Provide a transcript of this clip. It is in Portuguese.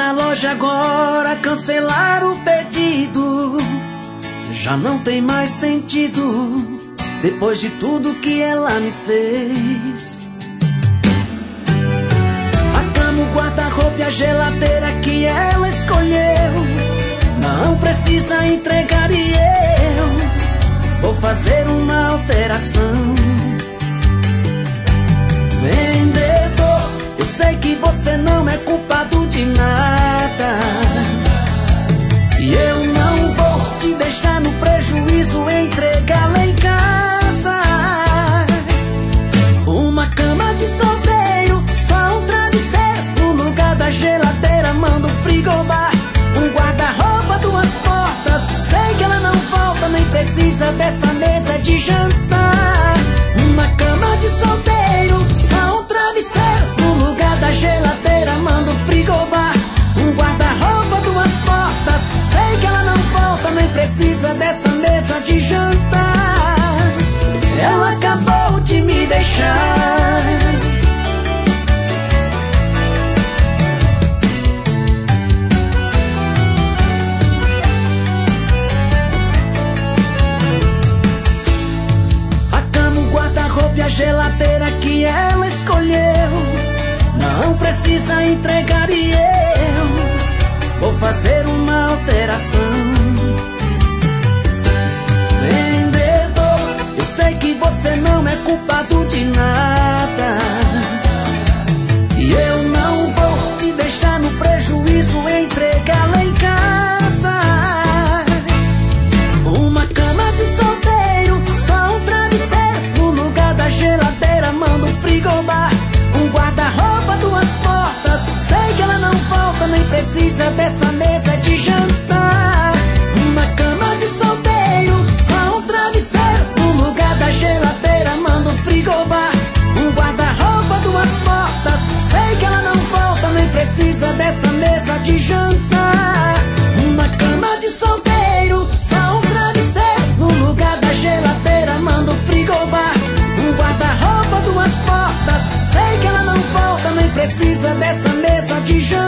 na loja agora, cancelar o pedido já não tem mais sentido, depois de tudo que ela me fez. A cama, o guarda-roupa e a geladeira que ela escolheu não precisa entregar e eu vou fazer uma alteração. Vendedor, eu sei que você não é culpado de nada, e eu não vou te deixar no prejuízo, entregar lá em casa. Uma cama de solteiro, só um travesseiro no lugar da geladeira, manda um frigobar, um guarda-roupa, duas portas. Sei que ela não volta, nem precisa dessa mesa de jantar. Uma cama de solteiro, só um travesseiro no lugar da geladeira, manda um frigobar, um guarda-roupa, duas portas. Sei que ela não volta, nem precisa dessa mesa de jantar. Ela acabou de me deixar. A cama, o guarda-roupa e a geladeira que ela escolheu não precisa entregar e eu vou fazer uma alteração. Vendedor, eu sei que você não é culpado de nada, e eu não vou te deixar no prejuízo, entregar lá em casa. Uma cama de solteiro, só um travesseiro no lugar da geladeira, manda um frigobar, um guarda-roupa, duas portas. Sei que ela não volta, nem precisa dessa mesa de jantar. Uma cama de solteiro, só um travesseiro no lugar da geladeira, manda um frigobar, um guarda-roupa, duas portas. Sei que ela não volta, nem precisa dessa mesa de jantar. Uma cama de solteiro, só um travesseiro no lugar da geladeira, manda um frigobar, um guarda-roupa, duas portas. Sei que ela não volta, nem precisa dessa mesa de jantar.